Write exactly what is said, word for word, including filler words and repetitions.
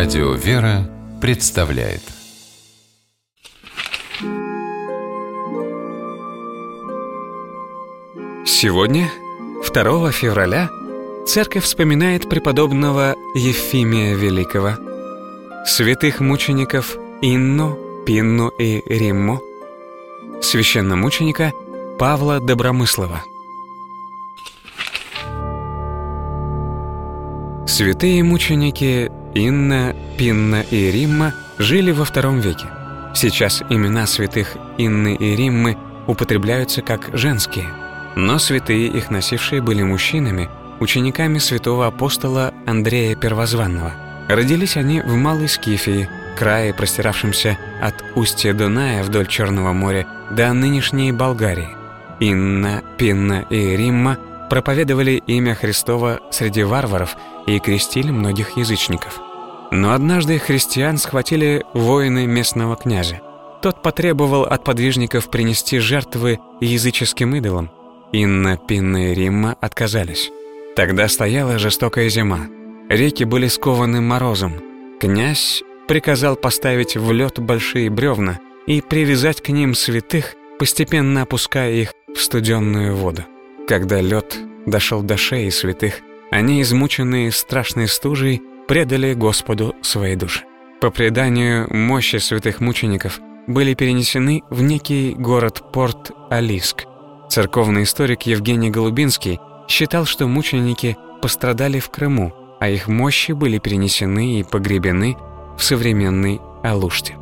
Радио «Вера» представляет. Сегодня, второго февраля, Церковь вспоминает преподобного Ефимия Великого, святых мучеников Инну, Пинну и Римму, священномученика Павла Добромыслова. Святые мученики Инна, Пинна и Римма жили во втором веке. Сейчас имена святых Инны и Риммы употребляются как женские, но святые их носившие были мужчинами, учениками святого апостола Андрея Первозванного. Родились они в Малой Скифии, крае, простиравшемся от устья Дуная вдоль Черного моря до нынешней Болгарии. Инна, Пинна и Римма проповедовали имя Христово среди варваров и крестили многих язычников. Но однажды христиан схватили воины местного князя. Тот потребовал от подвижников принести жертвы языческим идолам. Инна, Пинна и Римма отказались. Тогда стояла жестокая зима. Реки были скованы морозом. Князь приказал поставить в лед большие бревна и привязать к ним святых, постепенно опуская их в студенную воду. Когда лед дошел до шеи святых, они, измученные страшной стужей, предали Господу свои души. По преданию, мощи святых мучеников были перенесены в некий город-порт Алиск. Церковный историк Евгений Голубинский считал, что мученики пострадали в Крыму, а их мощи были перенесены и погребены в современной Алуште.